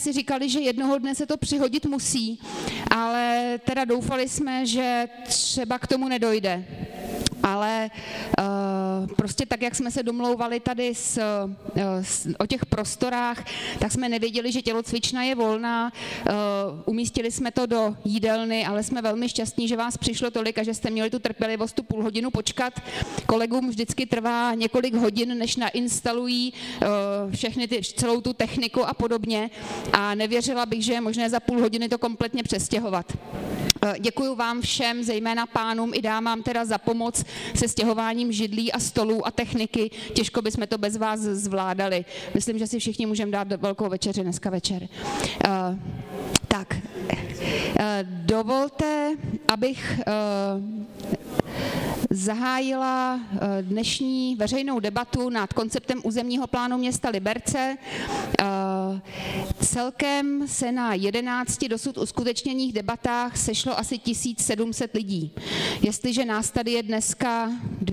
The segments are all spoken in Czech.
si říkali, že jednoho dne se to přihodit musí, ale teda doufali jsme, že třeba k tomu nedojde. Ale prostě tak, jak jsme se domlouvali tady o těch prostorách, tak jsme nevěděli, že tělocvična je volná. Umístili jsme to do jídelny, ale jsme velmi šťastní, že vás přišlo tolik a že jste měli tu trpělivost tu půl hodinu počkat. Kolegům vždycky trvá několik hodin, než nainstalují celou tu techniku a podobně. A nevěřila bych, že je možné za půl hodiny to kompletně přestěhovat. Děkuji vám všem, zejména pánům i dámám teda za pomoc se stěhováním židlí a stolů a techniky. Těžko bychom to bez vás zvládali. Myslím, že si všichni můžeme dát velkou večeři dneska večer. Dovolte, abych zahájila dnešní veřejnou debatu nad konceptem územního plánu města Liberce. Celkem se na 11 dosud uskutečněných debatách sešlo asi 1700 lidí. Jestliže nás tady je dneska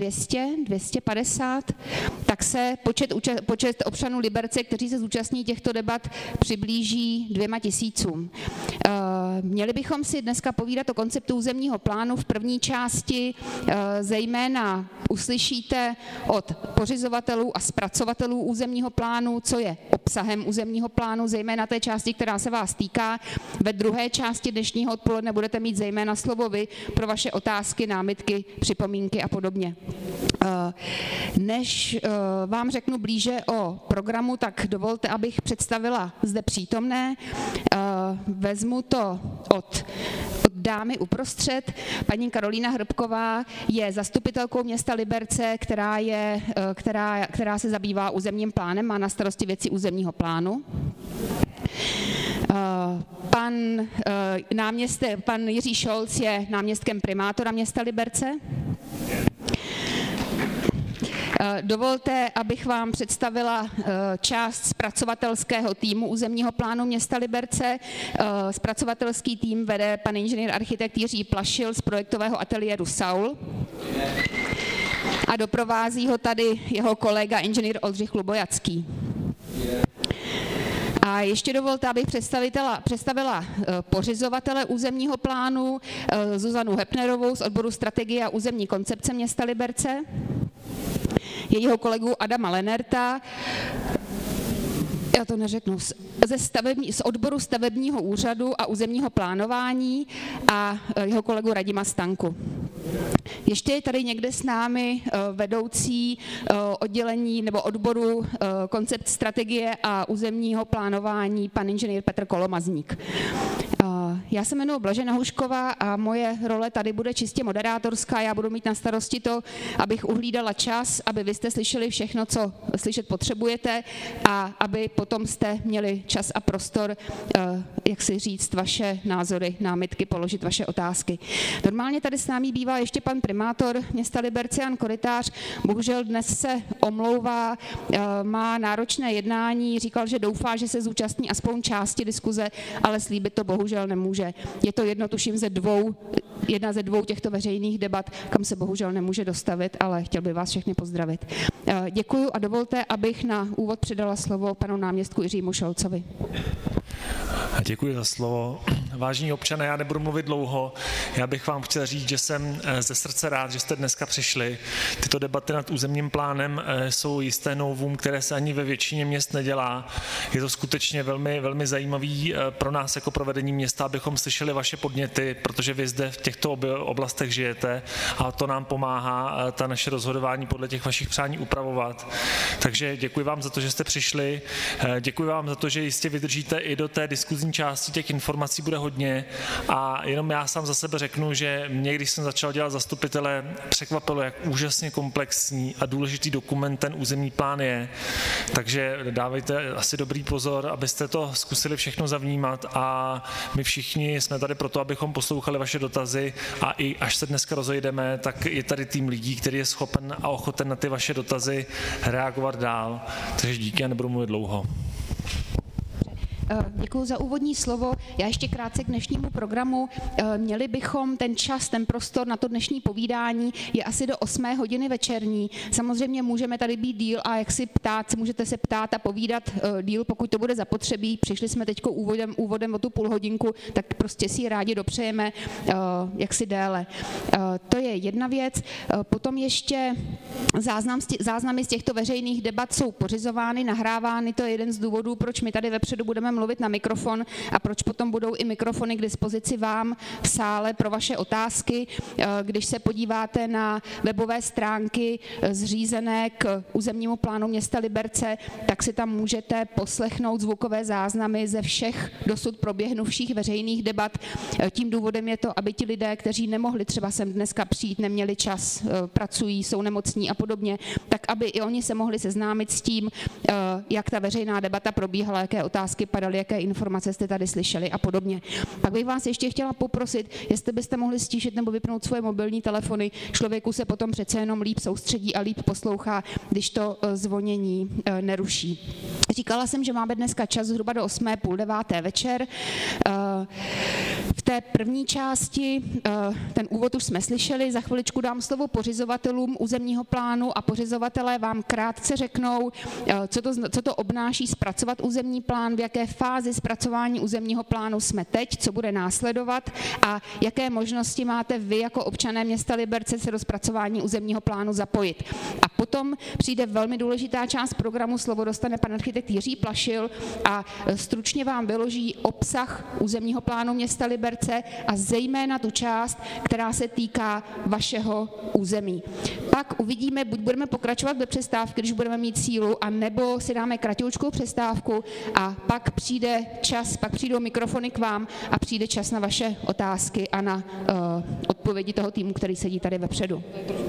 250, tak se počet občanů Liberce, kteří se zúčastní těchto debat, přiblíží 2000. Měli bychom si dneska povídat o konceptu územního plánu. V první části zejména uslyšíte od pořizovatelů a zpracovatelů územního plánu, co je obsahem územního plánu, zejména té části, která se vás týká. Ve druhé části dnešního odpoledne budete mít zejména slovo vy pro vaše otázky, námitky, připomínky a podobně. Než vám řeknu blíže o programu, tak dovolte, abych představila zde přítomné. Vezmu to od dámy uprostřed. Paní Karolína Hrbková je zastupitelkou města Liberce, která se zabývá územním plánem, má na starosti věci územního plánu. Pan Jiří Šolc je náměstkem primátora města Liberce. Dovolte, abych vám představila část zpracovatelského týmu územního plánu města Liberce. Zpracovatelský tým vede pan inženýr architekt Jiří Plašil z projektového ateliéru Saul. A doprovází ho tady jeho kolega inženýr Oldřich Lubojacký. A ještě dovolte, abych představila pořizovatele územního plánu Zuzanu Hepnerovou z odboru strategie a územní koncepce města Liberce, jejího kolegu Adama Lenerta, já to neřeknu, z odboru stavebního úřadu a územního plánování a jeho kolegu Radima Stanku. Ještě je tady někde s námi vedoucí oddělení nebo odboru koncept strategie a územního plánování pan inženýr Petr Kolomazník. Já se jmenuji Blažena Hušková a moje role tady bude čistě moderátorská. Já budu mít na starosti to, abych uhlídala čas, aby vy jste slyšeli všechno, co slyšet potřebujete a aby potom jste měli čas a prostor, jak si říct, vaše názory, námitky, položit vaše otázky. Normálně tady s námi bývá ještě pan primátor města Liberce Jan Korytář. Bohužel dnes se omlouvá, má náročné jednání, říkal, že doufá, že se zúčastní aspoň části diskuze, ale slíbit to bohužel nemůže. Je to jedno, tuším, jedna ze dvou těchto veřejných debat, kam se bohužel nemůže dostavit, ale chtěl bych vás všechny pozdravit. Děkuju a dovolte, abych na úvod předala slovo panu náměstku Jiřímu Šolcovi. Děkuji za slovo. Vážení občané, já nebudu mluvit dlouho. Já bych vám chtěl říct, že jsem ze srdce rád, že jste dneska přišli. Tyto debaty nad územním plánem jsou jisté novum, které se ani ve většině měst nedělá. Je to skutečně velmi, velmi zajímavý pro nás jako pro vedení města, abychom slyšeli vaše podněty, protože vy zde v těchto oblastech žijete a to nám pomáhá ta naše rozhodování podle těch vašich přání upravovat. Takže děkuji vám za to, že jste přišli. Děkuji vám za to, že jistě vydržíte i do té diskuzní části, těch informací bude hodně a jenom já sám za sebe řeknu, že mě, když jsem začal dělat zastupitele, překvapilo, jak úžasně komplexní a důležitý dokument ten územní plán je. Takže dávejte asi dobrý pozor, abyste to zkusili všechno zavnímat a my všichni jsme tady proto, abychom poslouchali vaše dotazy a i až se dneska rozejdeme, tak je tady tým lidí, který je schopen a ochoten na ty vaše dotazy reagovat dál. Takže díky a nebudu mluvit dlouho. Děkuji za úvodní slovo. Já ještě krátce k dnešnímu programu. Měli bychom ten čas, ten prostor na to dnešní povídání je asi do 8 hodiny večerní. Samozřejmě můžeme tady být díl a jak si ptát, můžete se ptát a povídat díl, pokud to bude zapotřebí. Přišli jsme teď úvodem o tu půl hodinku, tak prostě si rádi dopřejeme jaksi déle. To je jedna věc. Potom ještě záznamy z těchto veřejných debat jsou pořizovány, nahrávány. To je jeden z důvodů, proč my tady vepředu budeme mluvit na mikrofon a proč potom budou i mikrofony k dispozici vám v sále pro vaše otázky. Když se podíváte na webové stránky zřízené k územnímu plánu města Liberce, tak si tam můžete poslechnout zvukové záznamy ze všech dosud proběhnuvších veřejných debat. Tím důvodem je to, aby ti lidé, kteří nemohli třeba sem dneska přijít, neměli čas, pracují, jsou nemocní a podobně, tak aby i oni se mohli seznámit s tím, jak ta veřejná debata probíhala, jaké otázky padaly, jaké informace jste tady slyšeli a podobně. Pak bych vás ještě chtěla poprosit, jestli byste mohli stíšit nebo vypnout svoje mobilní telefony. Člověku se potom přece jenom líp soustředí a líp poslouchá, když to zvonění neruší. Říkala jsem, že máme dneska čas zhruba do 8, půl 9 večer. V té první části, ten úvod už jsme slyšeli, za chviličku dám slovo pořizovatelům územního plánu a pořizovatelé vám krátce řeknou, co to obnáší zpracovat územní plán, v jaké fázi zpracování územního plánu jsme teď, co bude následovat a jaké možnosti máte vy jako občané města Liberce se do zpracování územního plánu zapojit. A potom přijde velmi důležitá část programu, slovo dostane pan architekt Jiří Plašil a stručně vám vyloží obsah územního plánu města Liberce a zejména tu část, která se týká vašeho území. Pak uvidíme, buď budeme pokračovat do přestávky, když budeme mít sílu, a nebo si dáme kratějkou přestávku a pak přijde čas, pak přijdou mikrofony k vám a přijde čas na vaše otázky a na odpovědi toho týmu, který sedí tady vepředu.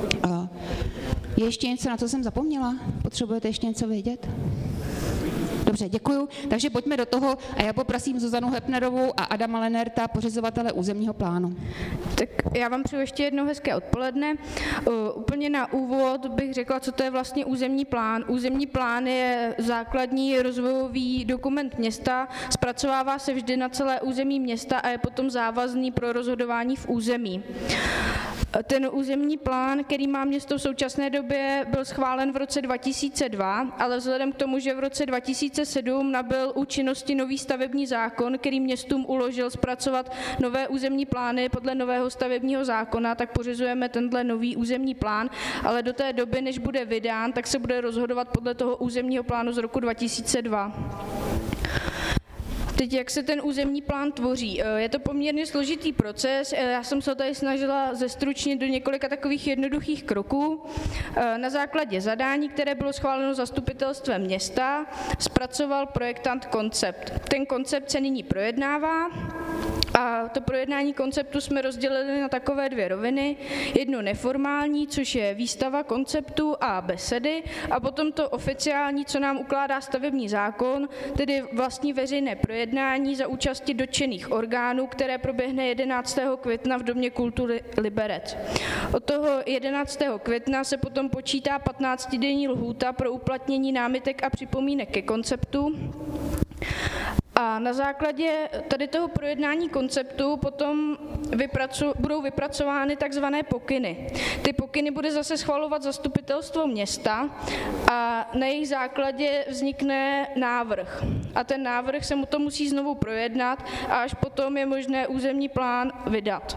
Je ještě něco, na co jsem zapomněla? Potřebujete ještě něco vědět? Dobře, děkuju. Takže pojďme do toho a já poprosím Zuzanu Hepnerovou a Adama Lenerta, pořizovatele územního plánu. Tak já vám přeju ještě jednou hezké odpoledne. Úplně na úvod bych řekla, co to je vlastně územní plán. Územní plán je základní rozvojový dokument města, zpracovává se vždy na celé území města a je potom závazný pro rozhodování v území. Ten územní plán, který má město v současné době, byl schválen v roce 2002, ale vzhledem k tomu, že v roce 2007 nabyl účinnosti nový stavební zákon, který městům uložil zpracovat nové územní plány podle nového stavebního zákona, tak pořizujeme tenhle nový územní plán, ale do té doby, než bude vydán, tak se bude rozhodovat podle toho územního plánu z roku 2002. Teď, jak se ten územní plán tvoří? Je to poměrně složitý proces, já jsem se tady snažila zestručnit do několika takových jednoduchých kroků. Na základě zadání, které bylo schváleno zastupitelstvem města, zpracoval projektant koncept. Ten koncept se nyní projednává a to projednání konceptu jsme rozdělili na takové dvě roviny. Jednu neformální, což je výstava konceptu a besedy, a potom to oficiální, co nám ukládá stavební zákon, tedy vlastní veřejné projednání za účasti dotčených orgánů, které proběhne 11. května v Domě kultury Liberec. Od toho 11. května se potom počítá 15denní lhůta pro uplatnění námitek a připomínek ke konceptu. A na základě tady toho projednání konceptu potom budou vypracovány takzvané pokyny. Ty pokyny bude zase schvalovat zastupitelstvo města a na jejich základě vznikne návrh. A ten návrh se mu to musí znovu projednat a až potom je možné územní plán vydat.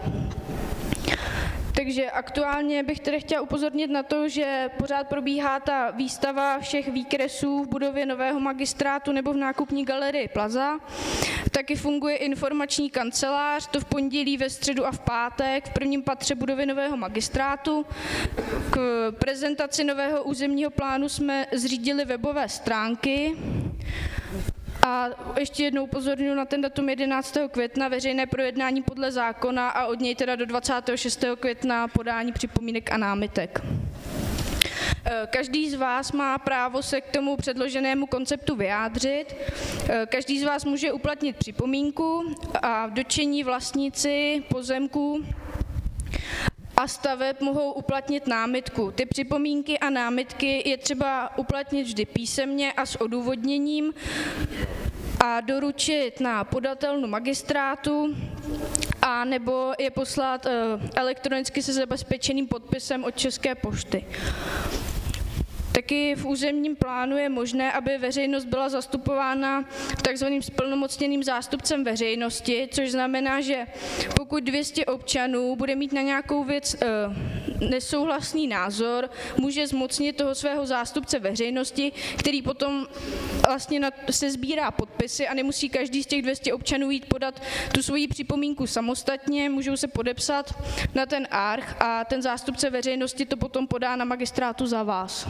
Takže aktuálně bych tedy chtěla upozornit na to, že pořád probíhá ta výstava všech výkresů v budově nového magistrátu nebo v nákupní galerii Plaza. Taky funguje informační kancelář, to v pondělí, ve středu a v pátek v prvním patře budovy nového magistrátu. K prezentaci nového územního plánu jsme zřídili webové stránky. A ještě jednou upozorňuji na ten datum 11. května veřejné projednání podle zákona a od něj teda do 26. května podání připomínek a námitek. Každý z vás má právo se k tomu předloženému konceptu vyjádřit. Každý z vás může uplatnit připomínku a dotčení vlastníci pozemků a staveb mohou uplatnit námitku. Ty připomínky a námitky je třeba uplatnit vždy písemně a s odůvodněním. a doručit na podatelnu magistrátu a nebo je poslat elektronicky se zabezpečeným podpisem od České pošty. Taky v územním plánu je možné, aby veřejnost byla zastupována takzvaným splnomocněným zástupcem veřejnosti, což znamená, že pokud 200 občanů bude mít na nějakou věc nesouhlasný názor, může zmocnit toho svého zástupce veřejnosti, který potom vlastně se sbírá podpisy a nemusí každý z těch 200 občanů jít podat tu svoji připomínku samostatně, můžou se podepsat na ten arch a ten zástupce veřejnosti to potom podá na magistrátu za vás.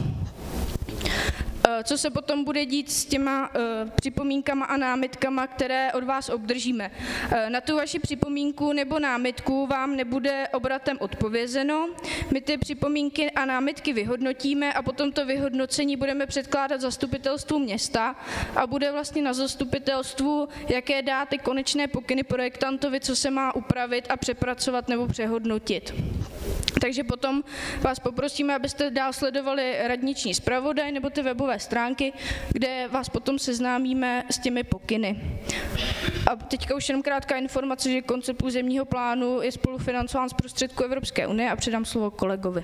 Co se potom bude dít s těma připomínkama a námitkama, které od vás obdržíme. Na tu vaši připomínku nebo námitku vám nebude obratem odpovězeno. My ty připomínky a námitky vyhodnotíme a potom to vyhodnocení budeme předkládat zastupitelstvu města a bude vlastně na zastupitelstvu, jaké dá ty konečné pokyny projektantovi, co se má upravit a přepracovat nebo přehodnotit. Takže potom vás poprosíme, abyste dál sledovali radniční zpravodaj nebo ty webové stránky, kde vás potom seznámíme s těmi pokyny. A teďka už jenom krátká informace, že koncept územního plánu je spolufinancován z prostředků Evropské unie a předám slovo kolegovi.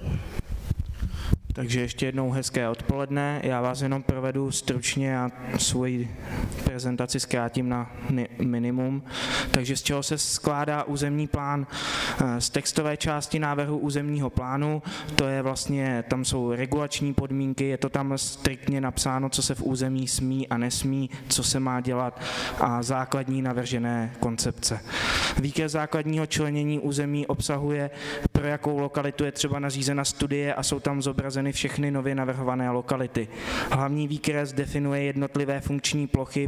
Takže ještě jednou hezké odpoledne. Já vás jenom provedu stručně a svoji prezentaci zkrátím na minimum. Takže z čeho se skládá územní plán? Z textové části návrhu územního plánu, to je vlastně, tam jsou regulační podmínky, je to tam striktně napsáno, co se v území smí a nesmí, co se má dělat a základní navržené koncepce. Výkres základního členění území obsahuje, pro jakou lokalitu je třeba nařízena studie a jsou tam zobrazeny všechny nově navrhované lokality. Hlavní výkres definuje jednotlivé funkční plochy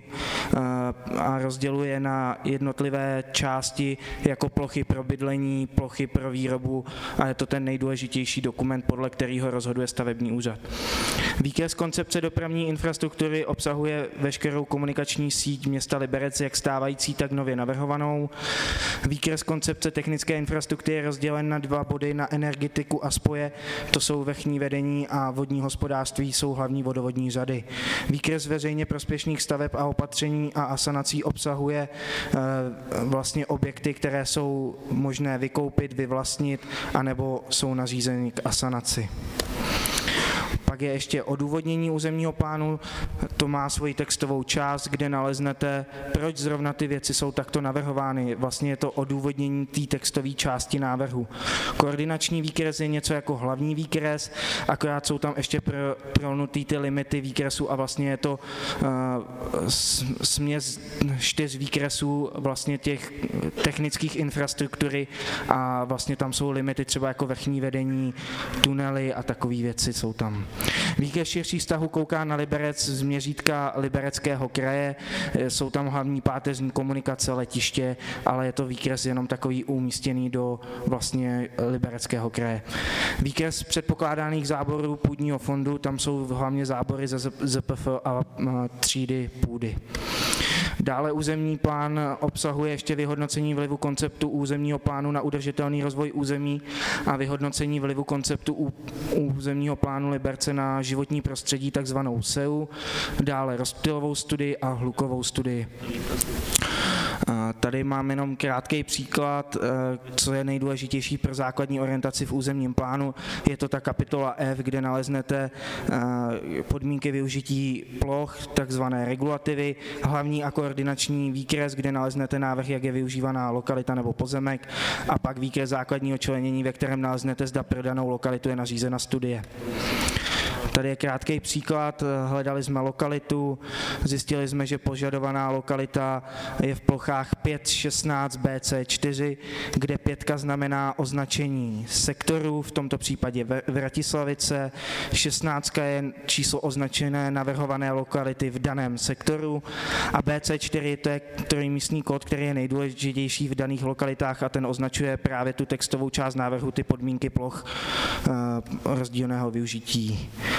a rozděluje na jednotlivé části jako plochy pro bydlení, plochy pro výrobu a je to ten nejdůležitější dokument, podle kterého rozhoduje stavební úřad. Výkres koncepce dopravní infrastruktury obsahuje veškerou komunikační síť města Liberec, jak stávající, tak nově navrhovanou. Výkres koncepce technické infrastruktury je rozdělen na 2 body, na energetiku a spoje, to jsou vrchní vedení a vodní hospodářství, jsou hlavní vodovodní řady. Výkres veřejně prospěšných staveb a opatření a asanací obsahuje vlastně objekty, které jsou možné vykoupit, vyvlastnit, anebo jsou nařízeny k asanaci. Pak je ještě odůvodnění územního plánu, to má svoji textovou část, kde naleznete, proč zrovna ty věci jsou takto navrhovány. Vlastně je to odůvodnění té textové části návrhu. Koordinační výkres je něco jako hlavní výkres, akorát jsou tam ještě prolnutý ty limity výkresu a vlastně je to směs 4 výkresů vlastně těch technických infrastruktury a vlastně tam jsou limity třeba jako vrchní vedení, tunely a takové věci jsou tam. Výkres širší vztahu kouká na Liberec z měřítka Libereckého kraje, jsou tam hlavní páteřní komunikace, letiště, ale je to výkres jenom takový umístěný do vlastně Libereckého kraje. Výkres předpokládaných záborů půdního fondu, tam jsou hlavně zábory ze ZPF a třídy půdy. Dále územní plán obsahuje ještě vyhodnocení vlivu konceptu územního plánu na udržitelný rozvoj území a vyhodnocení vlivu konceptu územního plánu Liberce na životní prostředí, takzvanou SEU, dále rozptylovou studii a hlukovou studii. Tady mám jenom krátký příklad, co je nejdůležitější pro základní orientaci v územním plánu. Je to ta kapitola F, kde naleznete podmínky využití ploch, takzvané regulativy, hlavní a koordinační výkres, kde naleznete návrh, jak je využívaná lokalita nebo pozemek, a pak výkres základního členění, ve kterém naleznete, zda pro danou lokalitu je nařízena studie. Tady je krátký příklad, hledali jsme lokalitu, zjistili jsme, že požadovaná lokalita je v plochách 5.16 BC4, kde 5 znamená označení sektorů, v tomto případě Vratislavice, 16 je číslo označené navrhované lokality v daném sektoru a BC4 to je trojmístný kód, který je nejdůležitější v daných lokalitách a ten označuje právě tu textovou část návrhu, ty podmínky ploch rozdílného využití.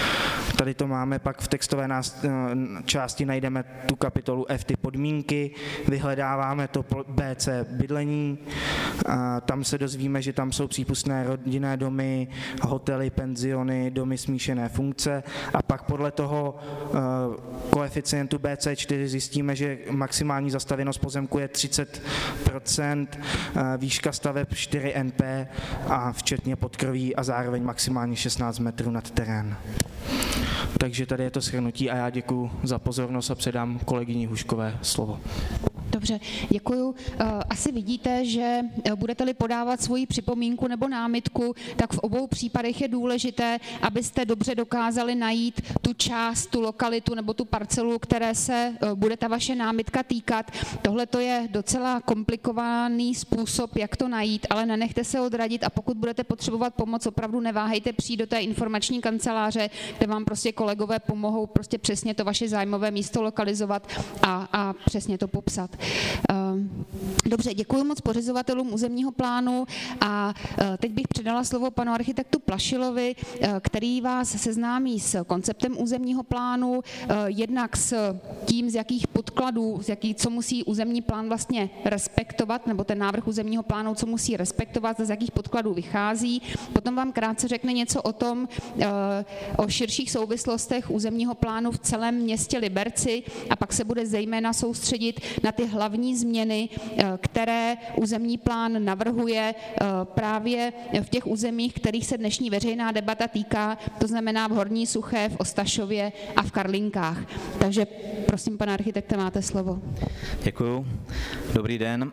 Tady to máme pak v textové části, najdeme tu kapitolu F, ty podmínky, vyhledáváme to BC bydlení, tam se dozvíme, že tam jsou přípustné rodinné domy, hotely, penziony, domy smíšené funkce a pak podle toho koeficientu BC4 zjistíme, že maximální zastavěnost pozemku je 30%, výška staveb 4 NP a včetně podkroví a zároveň maximálně 16 metrů nad terén. Takže tady je to shrnutí a já děkuji za pozornost a předám kolegyni Huškové slovo. Dobře, děkuju. Asi vidíte, že budete-li podávat svoji připomínku nebo námitku, tak v obou případech je důležité, abyste dobře dokázali najít tu část, tu lokalitu nebo tu parcelu, které se bude ta vaše námitka týkat. Tohle to je docela komplikovaný způsob, jak to najít, ale nenechte se odradit a pokud budete potřebovat pomoc, opravdu neváhejte přijít do té informační kanceláře, kde vám prostě kolegové pomohou prostě přesně to vaše zájmové místo lokalizovat a přesně to popsat. Dobře, děkuji moc pořizovatelům územního plánu a teď bych předala slovo panu architektu Plašilovi, který vás seznámí s konceptem územního plánu, jednak s tím, z jakých podkladů, co musí územní plán vlastně respektovat, nebo ten návrh územního plánu, co musí respektovat, z jakých podkladů vychází. Potom vám krátce řekne něco o tom, o širších souvislostech územního plánu v celém městě Liberci a pak se bude zejména soustředit na ty hlavní změny, které územní plán navrhuje právě v těch územích, kterých se dnešní veřejná debata týká, to znamená v Horní Suché, v Ostašově a v Karlinkách. Takže prosím, pane architekte, máte slovo. Děkuju. Dobrý den.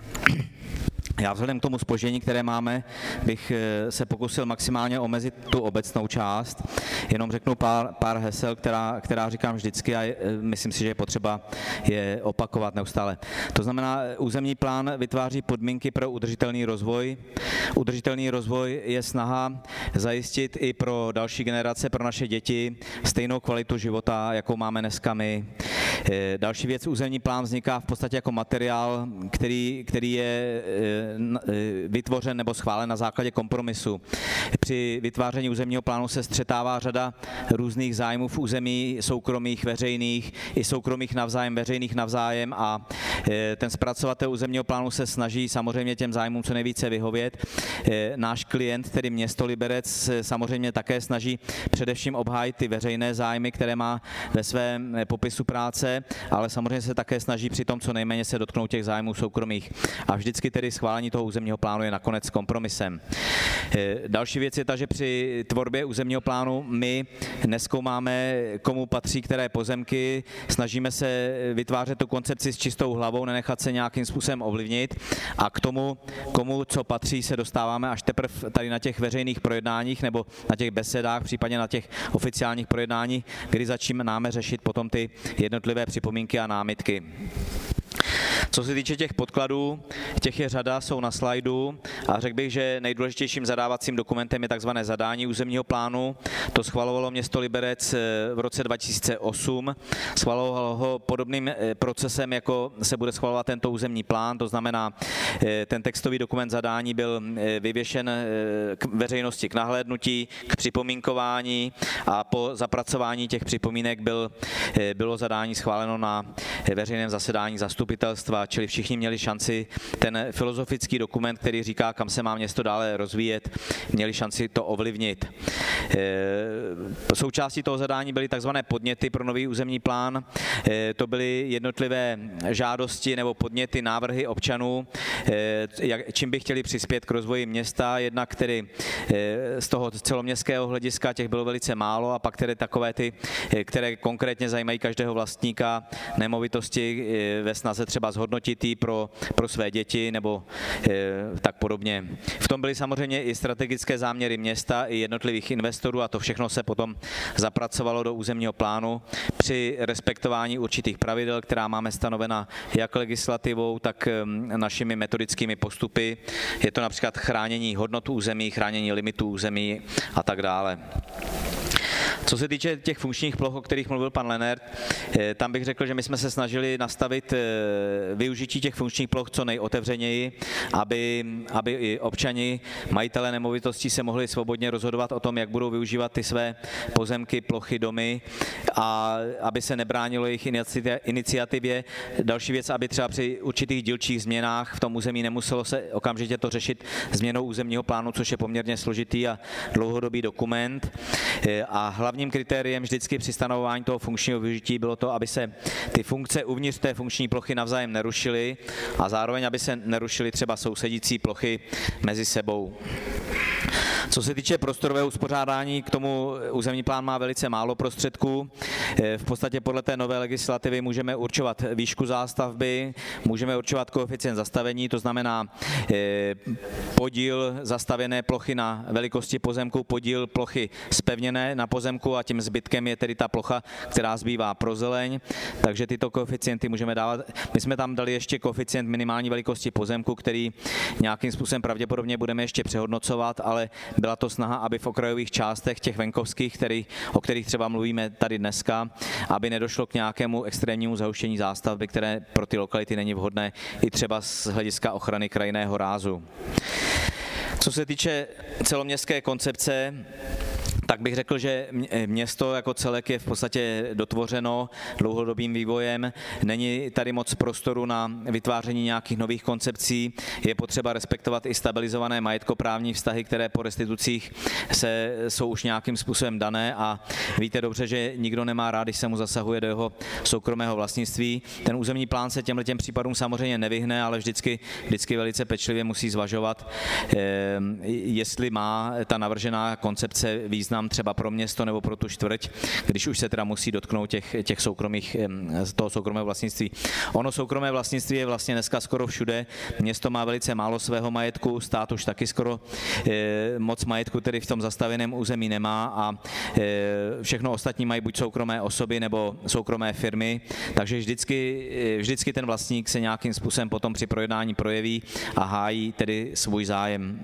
Já vzhledem k tomu zpoždění, které máme, bych se pokusil maximálně omezit tu obecnou část. Jenom řeknu pár hesel, která říkám vždycky a myslím si, že je potřeba je opakovat neustále. To znamená, územní plán vytváří podmínky pro udržitelný rozvoj. Udržitelný rozvoj je snaha zajistit i pro další generace, pro naše děti, stejnou kvalitu života, jakou máme dneska my. Další věc, územní plán vzniká v podstatě jako materiál, který je vytvořen nebo schválen na základě kompromisu. Při vytváření územního plánu se střetává řada různých zájmů v území, soukromých, veřejných, i soukromých navzájem, veřejných navzájem a ten zpracovatel územního plánu se snaží samozřejmě těm zájmům co nejvíce vyhovět. Náš klient, tedy město Liberec, samozřejmě také snaží především obhájit ty veřejné zájmy, které má ve svém popisu práce, ale samozřejmě se také snaží přitom co nejméně se dotknout těch zájmů soukromých. A vždycky tedy schválení toho územního plánu je nakonec kompromisem. Další věc je ta, že při tvorbě územního plánu my nezkoumáme, komu patří které pozemky, snažíme se vytvářet tu koncepci s čistou hlavou, nenechat se nějakým způsobem ovlivnit a k tomu, komu co patří, se dostáváme až teprve tady na těch veřejných projednáních nebo na těch besedách, případně na těch oficiálních projednáních, kdy začínáme řešit potom ty jednotlivé připomínky a námitky. Co se týče těch podkladů, těch je řada, jsou na slajdu a řekl bych, že nejdůležitějším zadávacím dokumentem je takzvané zadání územního plánu. To schvalovalo město Liberec v roce 2008. Schvalovalo ho podobným procesem, jako se bude schvalovat tento územní plán, to znamená, ten textový dokument zadání byl vyvěšen k veřejnosti k nahlédnutí, k připomínkování a po zapracování těch připomínek bylo zadání schváleno na veřejném zasedání zastupitelstva, čili všichni měli šanci ten filozofický dokument, který říká, kam se má město dále rozvíjet, měli šanci to ovlivnit. Součástí toho zadání byly takzvané podněty pro nový územní plán. To byly jednotlivé žádosti nebo podněty, návrhy občanů, čím by chtěli přispět k rozvoji města, jednak tedy z toho celoměstského hlediska, těch bylo velice málo, a pak tedy takové ty, které konkrétně zajímají každého vlastníka nemovitosti ve snaze třeba zhodnotit ji pro své děti nebo tak podobně. V tom byly samozřejmě i strategické záměry města i jednotlivých investorů a to všechno se potom zapracovalo do územního plánu při respektování určitých pravidel, která máme stanovena jak legislativou, tak našimi metodickými postupy. Je to například chránění hodnot území, chránění limitů území a tak dále. Co se týče těch funkčních ploch, o kterých mluvil pan Lennert, tam bych řekl, že my jsme se snažili nastavit využití těch funkčních ploch co nejotevřeněji, aby i občani, majitelé nemovitostí se mohli svobodně rozhodovat o tom, jak budou využívat ty své pozemky, plochy, domy a aby se nebránilo jejich iniciativě. Další věc, aby třeba při určitých dílčích změnách v tom území nemuselo se okamžitě to řešit změnou územního plánu, což je poměrně složitý a dlouhodobý dokument. A hlavním kritériem vždycky při stanovování toho funkčního využití bylo to, aby se ty funkce uvnitř té funkční plochy navzájem nerušily a zároveň, aby se nerušily třeba sousedící plochy mezi sebou. Co se týče prostorového uspořádání, k tomu územní plán má velice málo prostředků. V podstatě podle té nové legislativy můžeme určovat výšku zástavby, můžeme určovat koeficient zastavení, to znamená podíl zastavěné plochy na velikosti pozemku, podíl plochy zpevněné na pozemku a tím zbytkem je tedy ta plocha, která zbývá pro zeleň. Takže tyto koeficienty můžeme dávat. My jsme tam dali ještě koeficient minimální velikosti pozemku, který nějakým způsobem pravděpodobně budeme ještě přehodnocovat, ale byla to snaha, aby v okrajových částech těch venkovských, o kterých třeba mluvíme tady dneska, aby nedošlo k nějakému extrémnímu zahuštění zástavby, které pro ty lokality není vhodné i třeba z hlediska ochrany krajinného rázu. Co se týče celoměstské koncepce, tak bych řekl, že město jako celek je v podstatě dotvořeno dlouhodobým vývojem. Není tady moc prostoru na vytváření nějakých nových koncepcí. Je potřeba respektovat i stabilizované majetkoprávní vztahy, které po restitucích jsou už nějakým způsobem dané a víte dobře, že nikdo nemá rád, když se mu zasahuje do jeho soukromého vlastnictví. Ten územní plán se těmhletěm případům samozřejmě nevyhne, ale vždycky velice pečlivě musí zvažovat, jestli má ta navržená koncepce význam třeba pro město nebo pro tu čtvrť, když už se teda musí dotknout toho soukromého vlastnictví. Ono soukromé vlastnictví je vlastně dneska skoro všude. Město má velice málo svého majetku, stát už taky skoro moc majetku, který v tom zastavěném území nemá a všechno ostatní mají buď soukromé osoby nebo soukromé firmy, takže vždycky ten vlastník se nějakým způsobem potom při projednání projeví a hájí tedy svůj zájem.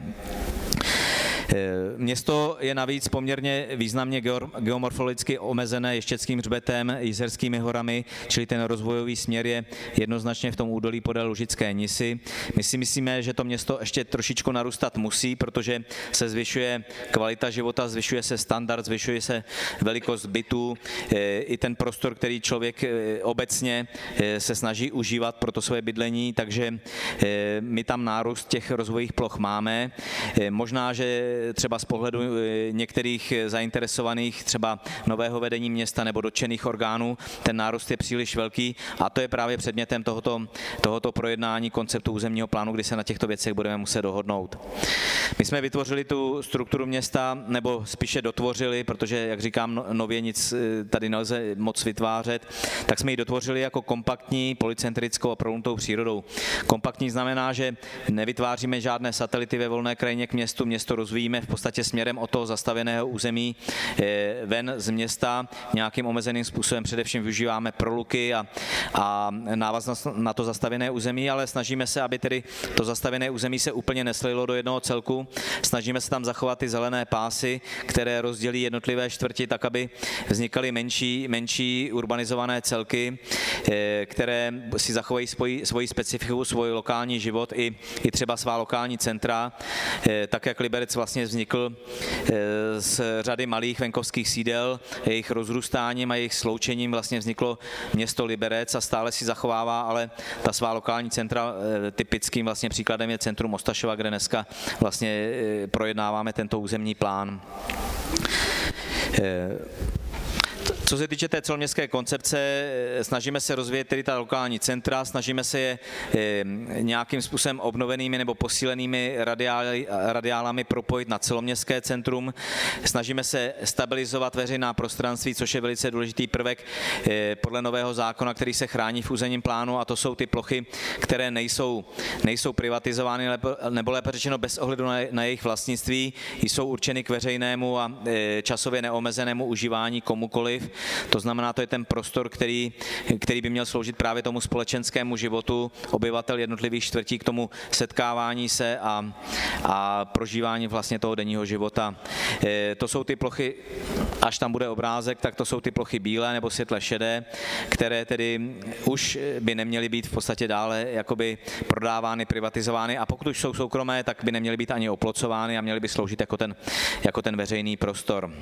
Město je navíc poměrně významně geomorfologicky omezené Ještědským hřbetem, Jizerskými horami, čili ten rozvojový směr je jednoznačně v tom údolí podél Lužické Nisy. My si myslíme, že to město ještě trošičku narůstat musí, protože se zvyšuje kvalita života, zvyšuje se standard, zvyšuje se velikost bytů, i ten prostor, který člověk obecně se snaží užívat pro to své bydlení, takže my tam nárůst těch rozvojových ploch máme. Možná, že třeba z pohledu některých zainteresovaných, třeba nového vedení města nebo dotčených orgánů, ten nárůst je příliš velký a to je právě předmětem tohoto projednání konceptu územního plánu, kdy se na těchto věcech budeme muset dohodnout. My jsme vytvořili tu strukturu města, nebo spíše dotvořili, protože, jak říkám, nově nic tady nelze moc vytvářet, tak jsme ji dotvořili jako kompaktní, polycentrickou a prolnutou přírodou. Kompaktní znamená, že nevytváříme žádné satelity ve volné krajině k městu, město rozvíjíme v podstatě směrem od toho zastavěného území ven z města. Nějakým omezeným způsobem především využíváme proluky a návaznost na to zastavěné území, ale snažíme se, aby tedy to zastavěné území se úplně neslilo do jednoho celku. Snažíme se tam zachovat ty zelené pásy, které rozdělí jednotlivé čtvrti tak, aby vznikaly menší urbanizované celky, které si zachovají svoji specifiku, svůj lokální život i třeba svá lokální centra, tak jak Liberec vlastně vznikl z řady malých venkovských sídel, jejich rozrůstáním a jejich sloučením vlastně vzniklo město Liberec a stále si zachovává ale ta svá lokální centra. Typickým vlastně příkladem je centrum Ostašova, kde dneska vlastně projednáváme tento územní plán. Co se týče té celoměstské koncepce, snažíme se rozvíjet tedy ta lokální centra, snažíme se je nějakým způsobem obnovenými nebo posílenými radiálami propojit na celoměstské centrum. Snažíme se stabilizovat veřejná prostranství, což je velice důležitý prvek podle nového zákona, který se chrání v územním plánu, a to jsou ty plochy, které nejsou privatizovány, nebo lépe řečeno bez ohledu na jejich vlastnictví, jsou určeny k veřejnému a časově neomezenému užívání komukoliv. To znamená, to je ten prostor, který by měl sloužit právě tomu společenskému životu obyvatel jednotlivých čtvrtí, k tomu setkávání se a prožívání vlastně toho denního života. To jsou ty plochy, až tam bude obrázek, tak to jsou ty plochy bílé nebo světle šedé, které tedy už by neměly být v podstatě dále jakoby prodávány, privatizovány, a pokud už jsou soukromé, tak by neměly být ani oplocovány a měly by sloužit jako ten veřejný prostor.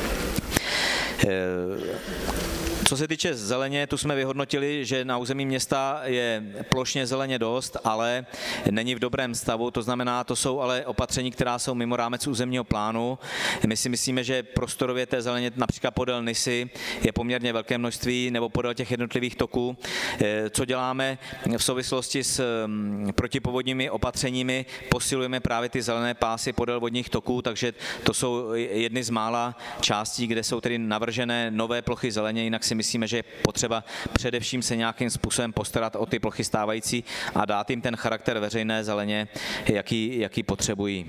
Co se týče zeleně, tu jsme vyhodnotili, že na území města je plošně zeleně dost, ale není v dobrém stavu, to znamená, to jsou ale opatření, která jsou mimo rámec územního plánu. My si myslíme, že prostorově té zeleně například podél Nisy je poměrně velké množství, nebo podél těch jednotlivých toků. Co děláme v souvislosti s protipovodními opatřeními, posilujeme právě ty zelené pásy podél vodních toků, takže to jsou jedny z mála částí, kde jsou tedy navržené nové plochy zeleně, jinak si myslíme, že je potřeba především se nějakým způsobem postarat o ty plochy stávající a dát jim ten charakter veřejné zeleně, jaký potřebují.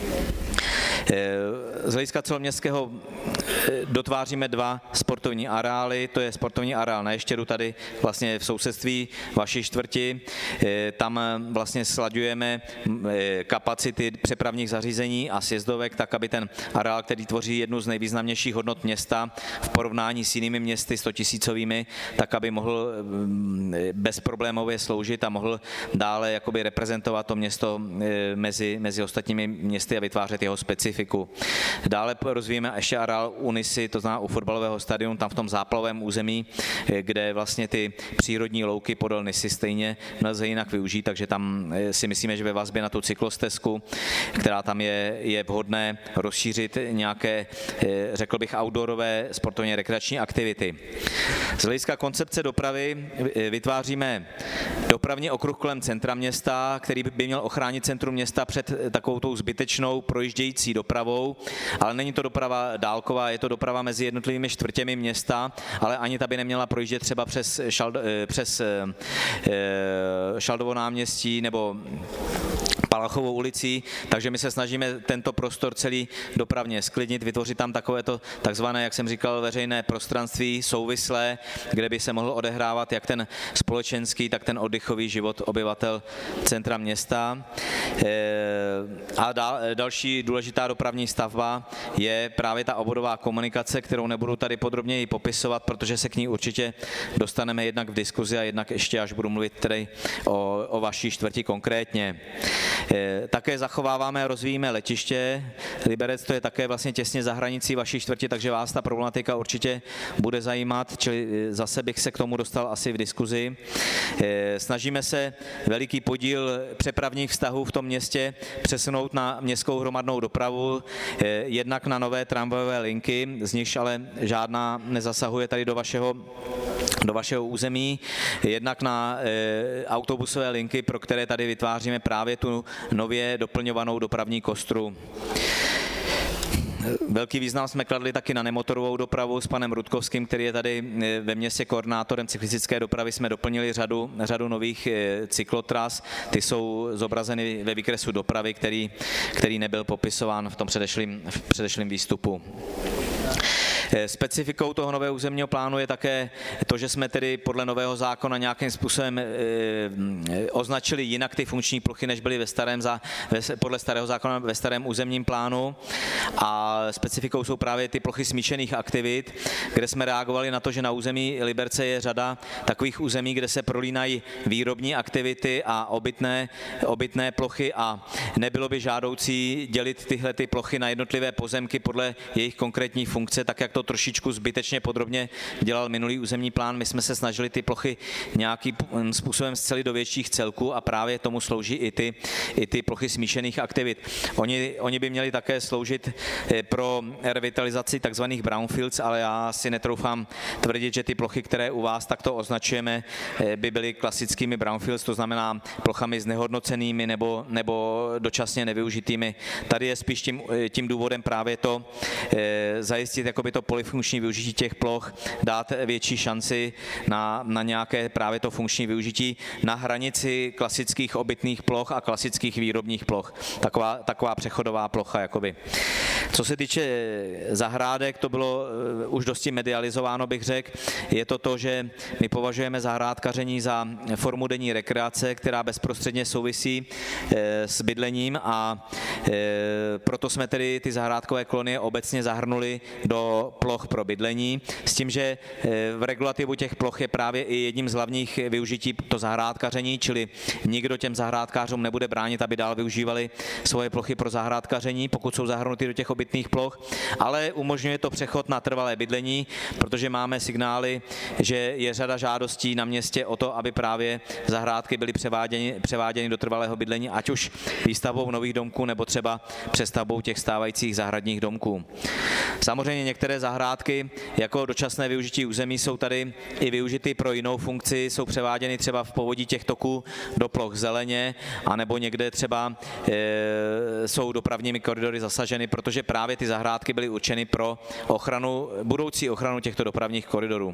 Z hlediska celoměstského dotváříme 2 sportovní areály, to je sportovní areál na Ještědu, tady vlastně v sousedství vaší čtvrti, tam vlastně slaďujeme kapacity přepravních zařízení a sjezdovek, tak aby ten areál, který tvoří jednu z nejvýznamnějších hodnot města v porovnání s jinými městy 100 000, tak aby mohl bezproblémově sloužit a mohl dále jakoby reprezentovat to město mezi ostatními městy a vytvářet jeho specifiku. Dále rozvíjeme ještě areál u Nisy, to znamená u fotbalového stadionu, tam v tom záplavovém území, kde vlastně ty přírodní louky podél Nisy stejně nelze jinak využít, takže tam si myslíme, že ve vazbě na tu cyklostezku, která tam je vhodné rozšířit nějaké, řekl bych, outdoorové sportovně rekreační aktivity. Z hlediska koncepce dopravy vytváříme dopravní okruh kolem centra města, který by měl ochránit centrum města před takovou tou zbytečnou projíždějící dopravou, ale není to doprava dálková, je to doprava mezi jednotlivými čtvrtěmi města, ale ani ta by neměla projíždět třeba přes Šaldovo náměstí nebo Palachovou ulicí, takže my se snažíme tento prostor celý dopravně sklidnit, vytvořit tam takovéto takzvané, jak jsem říkal, veřejné prostranství souvislé, kde by se mohl odehrávat jak ten společenský, tak ten oddychový život obyvatel centra města. A další důležitá dopravní stavba je právě ta obvodová komunikace, kterou nebudu tady podrobněji popisovat, protože se k ní určitě dostaneme jednak v diskuzi a jednak ještě, až budu mluvit tedy o vaší čtvrti konkrétně. Také zachováváme a rozvíjíme letiště. Liberec, to je také vlastně těsně za hranicí vaší čtvrti, takže vás ta problematika určitě bude zajímat, čili zase bych se k tomu dostal asi v diskuzi. Snažíme se veliký podíl přepravních vztahů v tom městě přesunout na městskou hromadnou dopravu, jednak na nové tramvajové linky, z nichž ale žádná nezasahuje tady do vašeho území, jednak na autobusové linky, pro které tady vytváříme právě tu nově doplňovanou dopravní kostru. Velký význam jsme kladli taky na nemotorovou dopravu s panem Rudkovským, který je tady ve městě koordinátorem cyklistické dopravy. Jsme doplnili řadu nových cyklotras. Ty jsou zobrazeny ve výkresu dopravy, který nebyl popisován v tom předešlém výstupu. Specifikou toho nového územního plánu je také to, že jsme tedy podle nového zákona nějakým způsobem označili jinak ty funkční plochy, než byly podle starého zákona ve starém územním plánu. A specifikou jsou právě ty plochy smíšených aktivit, kde jsme reagovali na to, že na území Liberce je řada takových území, kde se prolínají výrobní aktivity a obytné plochy a nebylo by žádoucí dělit tyhle ty plochy na jednotlivé pozemky podle jejich konkrétní funkce, tak jak to trošičku zbytečně podrobně dělal minulý územní plán. My jsme se snažili ty plochy nějakým způsobem scelit do větších celků a právě tomu slouží i ty plochy smíšených aktivit. Oni by měli také sloužit pro revitalizaci takzvaných brownfields, ale já si netroufám tvrdit, že ty plochy, které u vás takto označujeme, by byly klasickými brownfields, to znamená plochami znehodnocenými nebo dočasně nevyužitými. Tady je spíš tím důvodem právě to zajistit jakoby to polyfunkční využití těch ploch, dát větší šanci na nějaké právě to funkční využití na hranici klasických obytných ploch a klasických výrobních ploch. Taková přechodová plocha jakoby. Co se týče zahrádek, to bylo už dosti medializováno, bych řekl. Je to, že my považujeme zahrádkaření za formu denní rekreace, která bezprostředně souvisí s bydlením, a proto jsme tedy ty zahrádkové kolonie obecně zahrnuli do ploch pro bydlení, s tím, že v regulativu těch ploch je právě i jedním z hlavních využití to zahrádkaření, čili nikdo těm zahrádkářům nebude bránit, aby dál využívali svoje plochy pro zahrádkaření, pokud jsou zahrnuty do těch obytných ploch, ale umožňuje to přechod na trvalé bydlení, protože máme signály, že je řada žádostí na městě o to, aby právě zahrádky byly převáděny do trvalého bydlení, ať už výstavbou nových domků nebo třeba přestavbou těch stávajících zahradních domků. Samozřejmě některé zahrádky jako dočasné využití území jsou tady i využity pro jinou funkci, jsou převáděny třeba v povodí těch toků do ploch zeleně, anebo někde třeba jsou dopravními koridory zasaženy, protože právě ty zahrádky byly určeny pro budoucí ochranu těchto dopravních koridorů.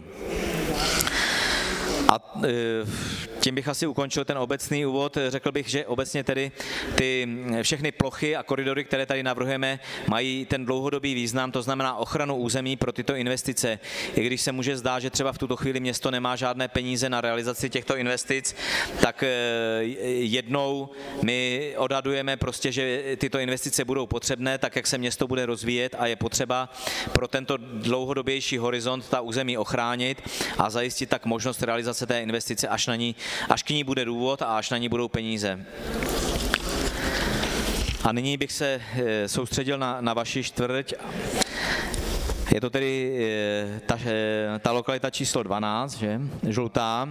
A tím bych asi ukončil ten obecný úvod. Řekl bych, že obecně tedy ty všechny plochy a koridory, které tady navrhujeme, mají ten dlouhodobý význam, to znamená ochranu území pro tyto investice. I když se může zdát, že třeba v tuto chvíli město nemá žádné peníze na realizaci těchto investic, tak jednou my odhadujeme prostě, že tyto investice budou potřebné, tak jak se město bude rozvíjet, a je potřeba pro tento dlouhodobější horizont ta území ochránit a zajistit tak možnost realizace té investice, až k ní bude důvod a až na ní budou peníze. A nyní bych se soustředil na vaši čtvrť. Je to tedy ta lokalita číslo 12, že? Žlutá.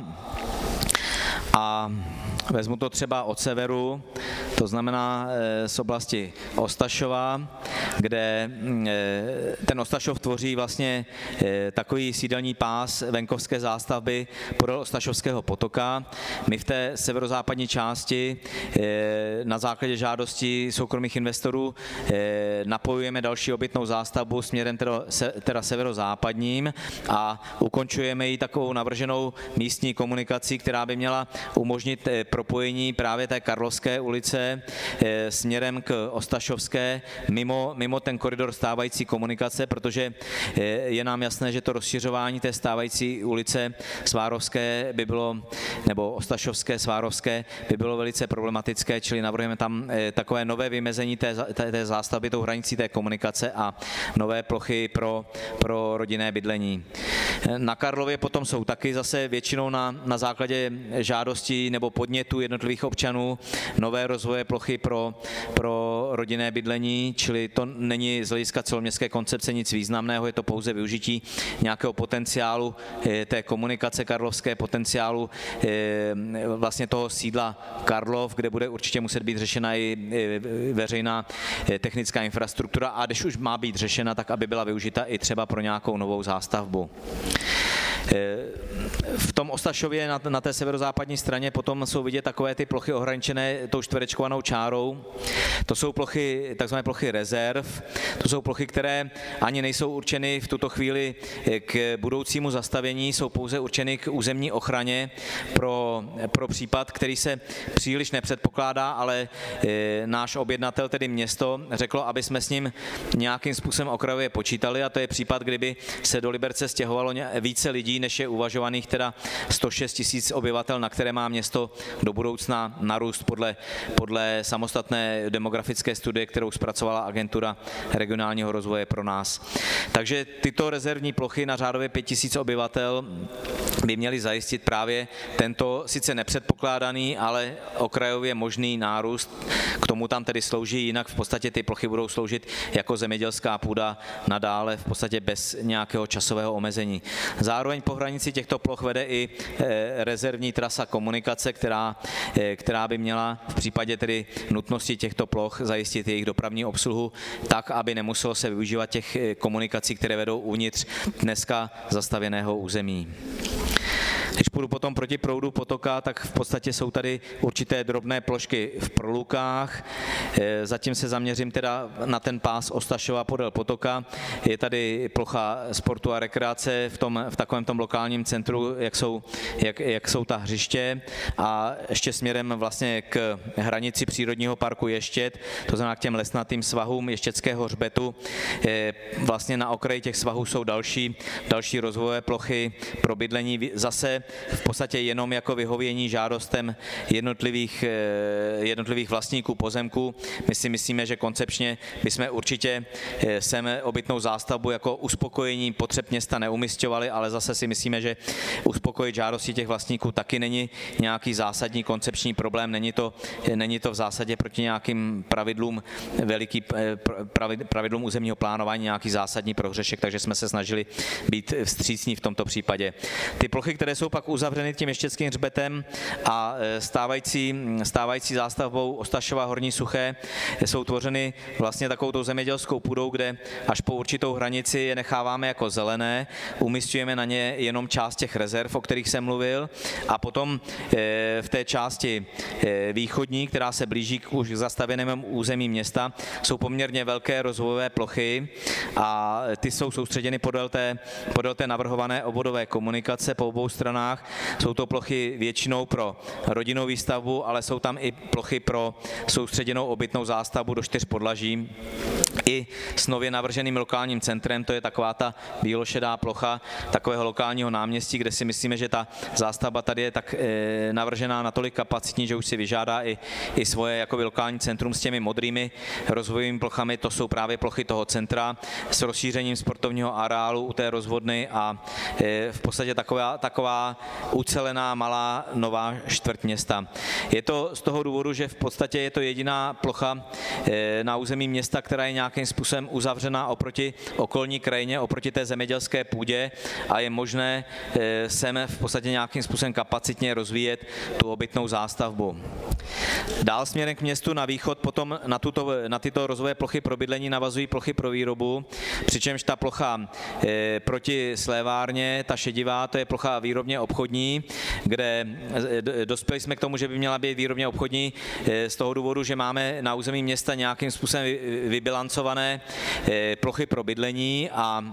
A vezmu to třeba od severu, to znamená z oblasti Ostašova, kde ten Ostašov tvoří vlastně takový sídelní pás venkovské zástavby podél Ostašovského potoka. My v té severozápadní části na základě žádostí soukromých investorů napojujeme další obytnou zástavbu směrem teda severozápadním a ukončujeme ji takovou navrženou místní komunikací, která by měla umožnit propojení právě té Karlovské ulice směrem k Ostašovské mimo ten koridor stávající komunikace, protože je nám jasné, že to rozšiřování té stávající ulice Svárovské by bylo, nebo Ostašovské, Svárovské by bylo velice problematické, čili navrhujeme tam takové nové vymezení té zástavby, tou hranicí té komunikace a nové plochy pro rodinné bydlení. Na Karlově potom jsou taky zase většinou na základě žádostí nebo podnětů jednotlivých občanů nové rozvoje plochy pro rodinné bydlení, čili to není z hlediska celoměstské koncepce nic významného, je to pouze využití nějakého potenciálu té komunikace karlovské, potenciálu vlastně toho sídla Karlov, kde bude určitě muset být řešena i veřejná technická infrastruktura, a když už má být řešena, tak aby byla využita i třeba pro nějakou novou zástavbu. V tom Ostašově na té severozápadní straně potom jsou vidět takové ty plochy ohraničené tou čtverečkovanou čárou. To jsou plochy, takzvané plochy rezerv. To jsou plochy, které ani nejsou určeny v tuto chvíli k budoucímu zastavění, jsou pouze určeny k územní ochraně pro případ, který se příliš nepředpokládá, ale náš objednatel, tedy město, řeklo, aby jsme s ním nějakým způsobem okrajově počítali, a to je případ, kdyby se do Liberce stěhovalo více lidí, než je uvažovaných teda 106 000 obyvatel, na které má město do budoucna narůst podle samostatné demografické studie, kterou zpracovala Agentura regionálního rozvoje pro nás. Takže tyto rezervní plochy na řádově 5 000 obyvatel by měly zajistit právě tento sice nepředpokládaný, ale okrajově možný nárůst. K tomu tam tedy slouží, jinak v podstatě ty plochy budou sloužit jako zemědělská půda nadále v podstatě bez nějakého časového omezení. Zároveň po hranici těchto ploch vede i rezervní trasa komunikace, která by měla v případě tedy nutnosti těchto ploch zajistit jejich dopravní obsluhu tak, aby nemuselo se využívat těch komunikací, které vedou uvnitř dneska zastavěného území. Když půjdu potom proti proudu potoka, tak v podstatě jsou tady určité drobné plošky v prolukách. Zatím se zaměřím teda na ten pás Ostašova podél potoka. Je tady plocha sportu a rekreace v takovém tom lokálním centru, jak jsou ta hřiště, a ještě směrem vlastně k hranici přírodního parku Ještěd, to znamená k těm lesnatým svahům Ještědského hřbetu. Vlastně na okraji těch svahů jsou další rozvojové plochy pro bydlení, zase v podstatě jenom jako vyhovění žádostem jednotlivých vlastníků pozemků. My si myslíme, že koncepčně bychom určitě sem obytnou zástavbu jako uspokojení potřeb města neumisťovali, ale zase si myslíme, že uspokojit žádosti těch vlastníků taky není nějaký zásadní koncepční problém, není to v zásadě proti nějakým pravidlům územního plánování nějaký zásadní prohřešek, takže jsme se snažili být vstřícní v tomto případě. Ty plochy, které jsou pak uzavřeny tím Ještědským hřbetem a stávající zástavbou Ostašova Horní Suché, jsou tvořeny vlastně takovou zemědělskou půdou, kde až po určitou hranici je necháváme jako zelené, umísťujeme na ně jenom část těch rezerv, o kterých jsem mluvil, a potom v té části východní, která se blíží k už zastavěnému území města, jsou poměrně velké rozvojové plochy a ty jsou soustředěny podél té navrhované obvodové komunikace po obou stranách. Jsou to plochy většinou pro rodinnou výstavbu, ale jsou tam i plochy pro soustředěnou obytnou zástavbu do 4 podlaží. I s nově navrženým lokálním centrem, to je taková ta bílošedá plocha takového lokálního náměstí, kde si myslíme, že ta zástavba tady je tak navržená natolik kapacitní, že už si vyžádá i svoje jakoby lokální centrum s těmi modrými rozvojovými plochami. To jsou právě plochy toho centra s rozšířením sportovního areálu u té rozvodny a v podstatě taková ucelená malá nová čtvrť města. Je to z toho důvodu, že v podstatě je to jediná plocha na území města, která je nějakým způsobem uzavřená oproti okolní krajině, oproti té zemědělské půdě, a je možné sem v podstatě nějakým způsobem kapacitně rozvíjet tu obytnou zástavbu. Dál směrem k městu na východ potom na tyto rozvojové plochy pro bydlení navazují plochy pro výrobu, přičemž ta plocha proti slévárně, ta šedivá, to je plocha výrobně obchodní, kde dospěli jsme k tomu, že by měla být výrobně obchodní z toho důvodu, že máme na území města nějakým způsobem vybilancované plochy pro bydlení a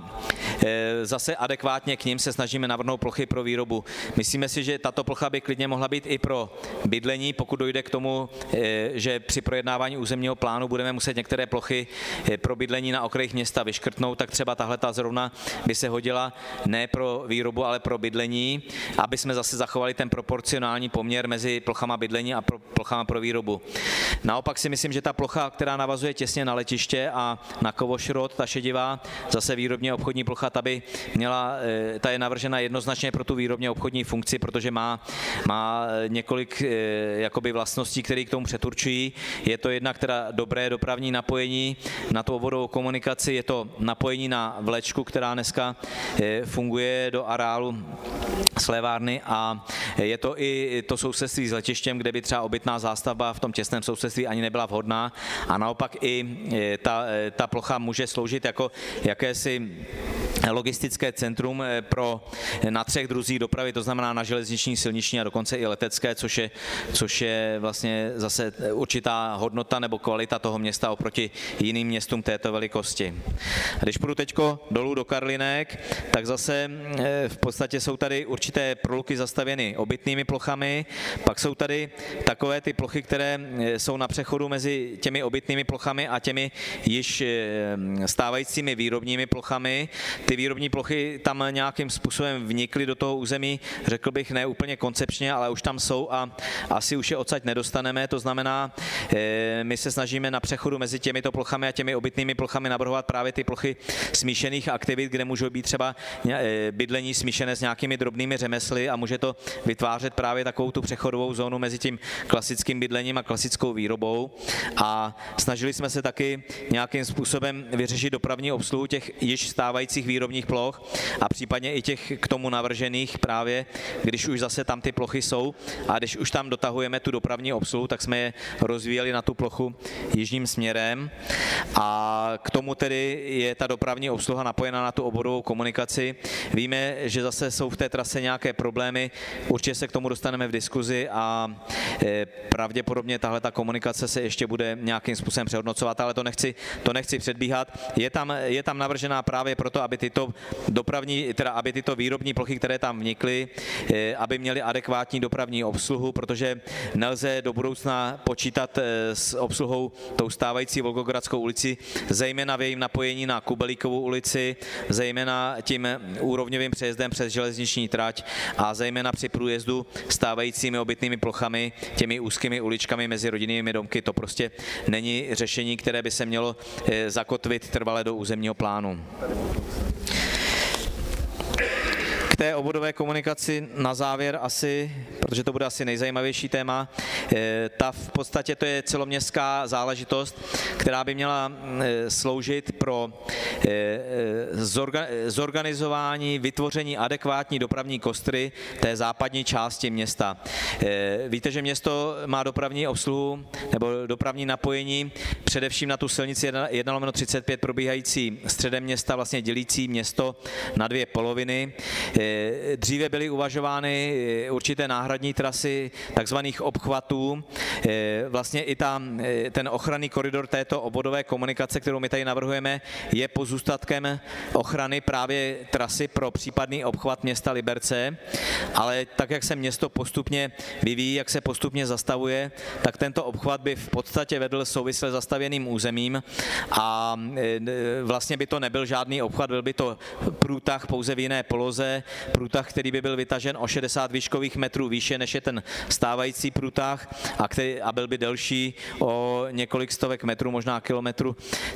zase adekvátně k nim se snažíme navrhnout plochy pro výrobu. Myslíme si, že tato plocha by klidně mohla být i pro bydlení, pokud dojde k tomu, že při projednávání územního plánu budeme muset některé plochy pro bydlení na okrajích města vyškrtnout, tak třeba tahleta zrovna by se hodila ne pro výrobu, ale pro bydlení, aby jsme zase zachovali ten proporcionální poměr mezi plochama bydlení a plochama pro výrobu. Naopak si myslím, že ta plocha, která navazuje těsně na letiště a na Kovošrod, ta šedivá, zase výrobně obchodní plocha, ta je navržena jednoznačně pro tu výrobně obchodní funkci, protože má několik jakoby vlastností, které k tomu přeturčují. Je to jednak teda dobré dopravní napojení na tu obvodovou komunikaci, je to napojení na vlečku, která dneska funguje do areálu slévárny, a je to i to sousedství s letištěm, kde by třeba obytná zástavba v tom těsném sousedství ani nebyla vhodná, a naopak i ta plocha může sloužit jako jakési logistické centrum na 3 druzích dopravy, to znamená na železniční, silniční a dokonce i letecké, což je vlastně zase určitá hodnota nebo kvalita toho města oproti jiným městům této velikosti. A když půjdu teďko dolů do Karlinek, tak zase v podstatě jsou tady určité proluky zastavěny obytnými plochami, pak jsou tady takové ty plochy, které jsou na přechodu mezi těmi obytnými plochami a těmi již stávajícími výrobními plochami. Ty výrobní plochy tam nějakým způsobem vnikly do toho území, řekl bych ne úplně koncepčně, ale už tam jsou a asi už je odsaď nedostaneme. To znamená, my se snažíme na přechodu mezi těmito plochami a těmi obytnými plochami navrhovat právě ty plochy smíšených aktivit, kde můžou být třeba bydlení smíšené s nějakými drobnými řemesly a může to vytvářet právě takovou tu přechodovou zónu mezi tím klasickým bydlením a klasickou výrobou. A snažili jsme se taky nějakým způsobem vyřešit dopravní obsluhu těch již stávajících výrobních ploch a případně i těch k tomu navržených právě, když už zase tam ty plochy jsou a když už tam dotahujeme tu dopravní obsluhu, tak jsme je rozvíjeli na tu plochu jižním směrem a k tomu tedy je ta dopravní obsluha napojena na tu obvodovou komunikaci. Víme, že zase jsou v té trase nějaké problémy, určitě se k tomu dostaneme v diskuzi a pravděpodobně tahle ta komunikace se ještě bude nějakým způsobem přehodnocovat, ale to nechci předbíhat. Je tam navržená právě proto, aby aby tyto výrobní plochy, které tam vnikly, aby měly adekvátní dopravní obsluhu, protože nelze do budoucna počítat s obsluhou tou stávající Volgogradskou ulici, zejména v jejím napojení na Kubelíkovu ulici, zejména tím úrovňovým přejezdem přes železniční trať a zejména při průjezdu stávajícími obytnými plochami, těmi úzkými uličkami mezi rodinnými domky. To prostě není řešení, které by se mělo zakotvit trvale do územního plánu. K té obvodové komunikaci na závěr asi, protože to bude asi nejzajímavější téma, ta v podstatě to je celoměstská záležitost, která by měla sloužit pro zorganizování, vytvoření adekvátní dopravní kostry té západní části města. Víte, že město má dopravní obsluhu nebo dopravní napojení především na tu silnici 1/35 probíhající středem města, vlastně dělící město na dvě poloviny. Dříve byly uvažovány určité náhradní trasy takzvaných obchvatů. Vlastně i ten ochranný koridor této obvodové komunikace, kterou my tady navrhujeme, je pozůstatkem ochrany právě trasy pro případný obchvat města Liberce, ale tak, jak se město postupně vyvíjí, jak se postupně zastavuje, tak tento obchvat by v podstatě vedl souvisle zastavěným územím a vlastně by to nebyl žádný obchvat, byl by to průtah pouze v jiné poloze, průtah, který by byl vytažen o 60 výškových metrů výše, než je ten stávající průtah a byl by delší o několik stovek metrů, možná kilometrů.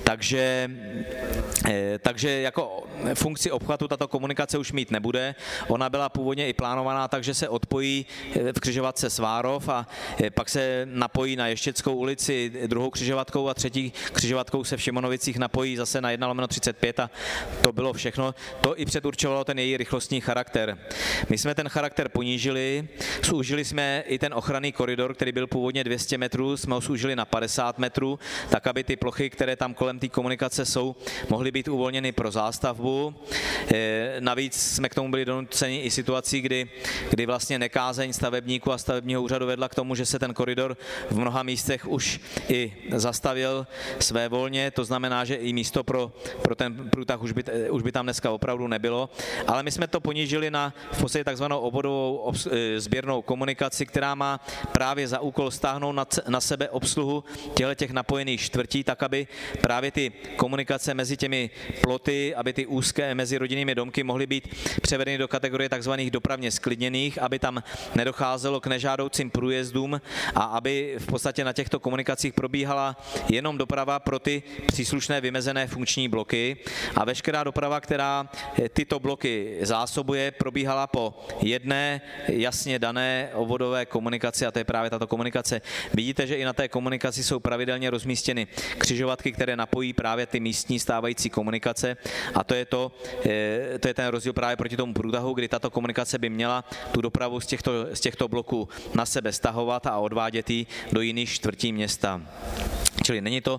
Takže jako funkci obchvatu tato komunikace už mít nebude. Ona byla původně i plánovaná, takže se odpojí v křižovatce Svárov a pak se napojí na Ještěckou ulici druhou křižovatkou a třetí křižovatkou se v Šimonovicích napojí zase na 1/35 a to bylo všechno. To i předurčovalo ten její rychlostní charakter. My jsme ten charakter ponížili, zúžili jsme i ten ochranný koridor, který byl původně 200 metrů, jsme ho zúžili na 50 metrů, tak aby ty plochy, které tam kolem té komunikace jsou, mohly být uvolněny pro zástavbu. Navíc jsme k tomu byli donuceni i situací, kdy vlastně nekázeň stavebníků a stavebního úřadu vedla k tomu, že se ten koridor v mnoha místech už i zastavil svévolně, to znamená, že i místo pro ten průtah už by tam dneska opravdu nebylo, ale my jsme to ponížili na v podstatě takzvanou obvodovou sběrnou komunikaci, která má právě za úkol stáhnout na sebe obsluhu těch napojených čtvrtí, tak aby právě ty komunikace mezi těmi ploty, aby ty úzké mezi rodinnými domky mohly být převedeny do kategorie takzvaných dopravně sklidněných, aby tam nedocházelo k nežádoucím průjezdům a aby v podstatě na těchto komunikacích probíhala jenom doprava pro ty příslušné vymezené funkční bloky a veškerá doprava, která tyto bloky zásobuje, probíhala po jedné jasně dané obvodové komunikaci a to je právě tato komunikace. Vidíte, že i na té komunikaci jsou pravidelně rozmístěny křižovatky, které napojí právě ty místní stávající komunikace a to je ten rozdíl právě proti tomu průtahu, kdy tato komunikace by měla tu dopravu z těchto bloků na sebe stahovat a odvádět ji do jiných čtvrtí města. Čili není to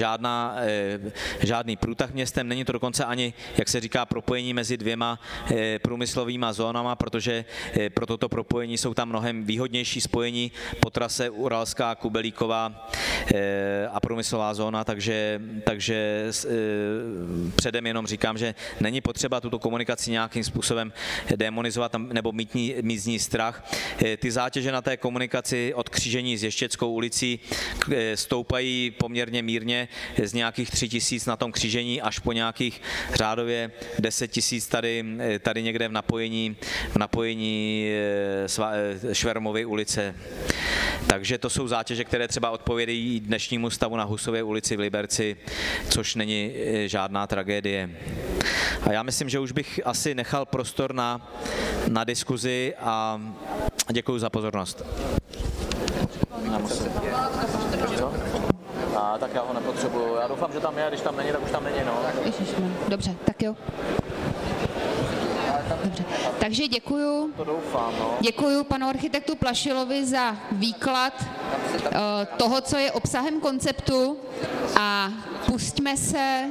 žádný průtah městem, není to dokonce ani, jak se říká, propojení mezi dvěma průmyslovými zónama, protože pro toto propojení jsou tam mnohem výhodnější spojení po trase Uralská, Kubelíková a průmyslová zóna, takže předem jenom říkám, že není potřeba tuto komunikaci nějakým způsobem demonizovat nebo mít z ní strach. Ty zátěže na té komunikaci od křížení s Ještěckou ulicí stoupají poměrně mírně z nějakých 3 000 na tom křížení až po nějakých řádově 10 000 tady někde v napojení Švermovy ulice. Takže to jsou zátěže, které třeba odpovědají dnešnímu stavu na Husově ulici v Liberci, což není žádná tragédie. A já myslím, že už bych asi nechal prostor na diskuzi a děkuji za pozornost. Tak já ho nepotřebuju. Já doufám, že tam je, když tam není, tak už tam není, no. Dobře, tak jo. Dobře. Takže děkuju. Děkuju panu architektu Plašilovi za výklad toho, co je obsahem konceptu, a pustíme se.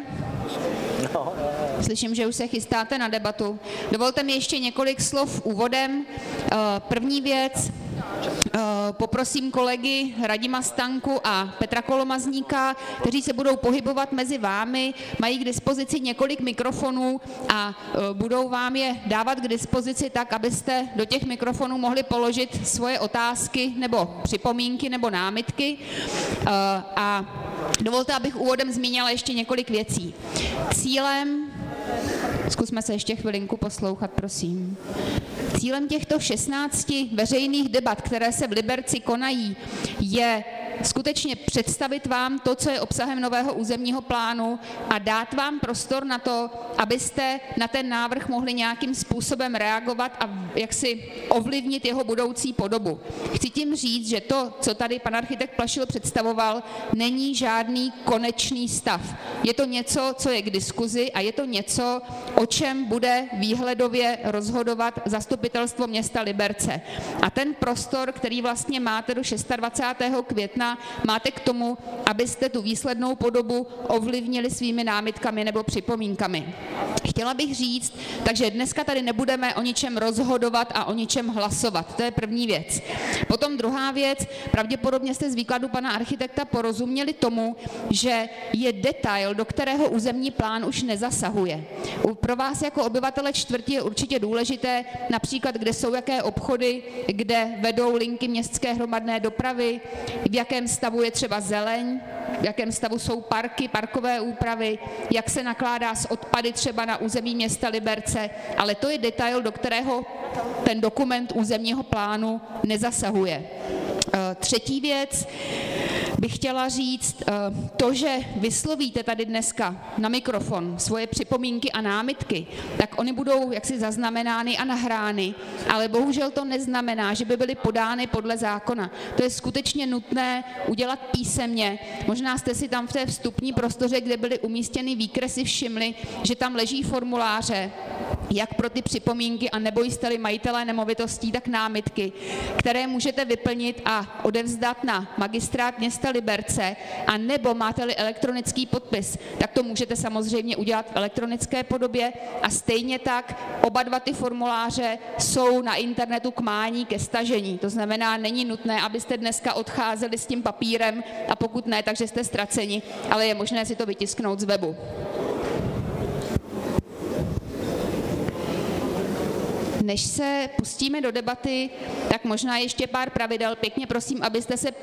Slyším, že už se chystáte na debatu. Dovolte mi ještě několik slov úvodem. První věc. Poprosím kolegy Radima Stanku a Petra Kolomazníka, kteří se budou pohybovat mezi vámi, mají k dispozici několik mikrofonů a budou vám je dávat k dispozici tak, abyste do těch mikrofonů mohli položit svoje otázky nebo připomínky nebo námitky. A dovolte, abych úvodem zmínila ještě několik věcí. Cílem, zkusme se ještě chvilinku poslouchat, prosím. Cílem těchto 16 veřejných debat, které se v Liberci konají, je skutečně představit vám to, co je obsahem nového územního plánu, a dát vám prostor na to, abyste na ten návrh mohli nějakým způsobem reagovat a jaksi ovlivnit jeho budoucí podobu. Chci tím říct, že to, co tady pan architekt Plašil představoval, není žádný konečný stav. Je to něco, co je k diskuzi, a je to něco, o čem bude výhledově rozhodovat zastupitelstvo města Liberce. A ten prostor, který vlastně máte do 26. května, máte k tomu, abyste tu výslednou podobu ovlivnili svými námitkami nebo připomínkami. Chtěla bych říct, takže dneska tady nebudeme o ničem rozhodovat a o ničem hlasovat. To je první věc. Potom druhá věc, pravděpodobně jste z výkladu pana architekta porozuměli tomu, že je detail, do kterého územní plán už nezasahuje. Pro vás jako obyvatele čtvrti je určitě důležité, například, kde jsou jaké obchody, kde vedou linky městské hromadné dopravy, v jakém stavu je třeba zeleň, v jakém stavu jsou parky, parkové úpravy, jak se nakládá s odpady třeba na území města Liberce, ale to je detail, do kterého ten dokument územního plánu nezasahuje. Třetí věc bych chtěla říct, to, že vyslovíte tady dneska na mikrofon svoje připomínky a námitky, tak oni budou jaksi zaznamenány a nahrány, ale bohužel to neznamená, že by byly podány podle zákona. To je skutečně nutné udělat písemně. Možná jste si tam v té vstupní prostoře, kde byly umístěny výkresy, všimli, že tam leží formuláře, jak pro ty připomínky, a nebo jste-li majitelé nemovitostí, tak námitky, které můžete vyplnit a odevzdat na magistrát města Liberce, a nebo máte-li elektronický podpis, tak to můžete samozřejmě udělat v elektronické podobě, a stejně tak oba dva ty formuláře jsou na internetu k mání, ke stažení. To znamená, není nutné, abyste dneska odcházeli s tím papírem, a pokud ne, takže jste ztraceni, ale je možné si to vytisknout z webu. Než se pustíme do debaty, tak možná ještě pár pravidel. Pěkně prosím, abyste se...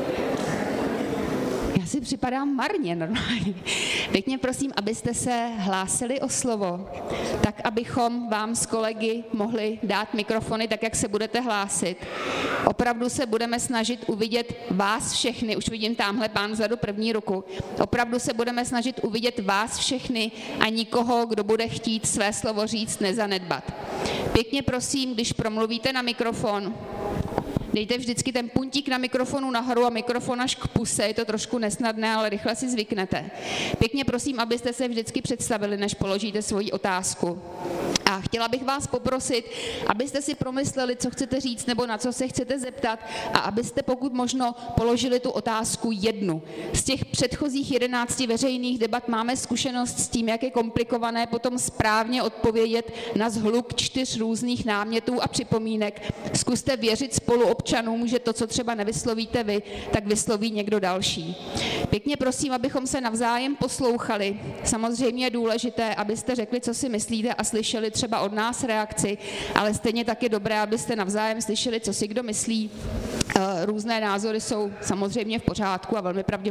Já si připadám marně normálně. Pěkně prosím, abyste se hlásili o slovo, tak abychom vám s kolegy mohli dát mikrofony tak, jak se budete hlásit. Opravdu se budeme snažit uvidět vás všechny, už vidím tamhle pán vzadu první ruku, opravdu se budeme snažit uvidět vás všechny a nikoho, kdo bude chtít své slovo říct, nezanedbat. Pěkně prosím, když promluvíte na mikrofon, dejte vždycky ten puntík na mikrofonu nahoru a mikrofon až k puse, je to trošku nesnadné, ale rychle si zvyknete. Pěkně prosím, abyste se vždycky představili, než položíte svoji otázku. A chtěla bych vás poprosit, abyste si promysleli, co chcete říct nebo na co se chcete zeptat, a abyste pokud možno položili tu otázku jednu. Z těch předchozích 11 veřejných debat máme zkušenost s tím, jak je komplikované potom správně odpovědět na shluk 4 různých námětů a připomínek. Zkuste věřit spoluobčanům, že to, co třeba nevyslovíte vy, tak vysloví někdo další. Pěkně prosím, abychom se navzájem poslouchali. Samozřejmě je důležité, abyste řekli, co si myslíte, a slyšeli třeba od nás reakci, ale stejně tak je dobré, abyste navzájem slyšeli, co si kdo myslí. Různé názory jsou samozřejmě v pořádku a velmi pravděpodobně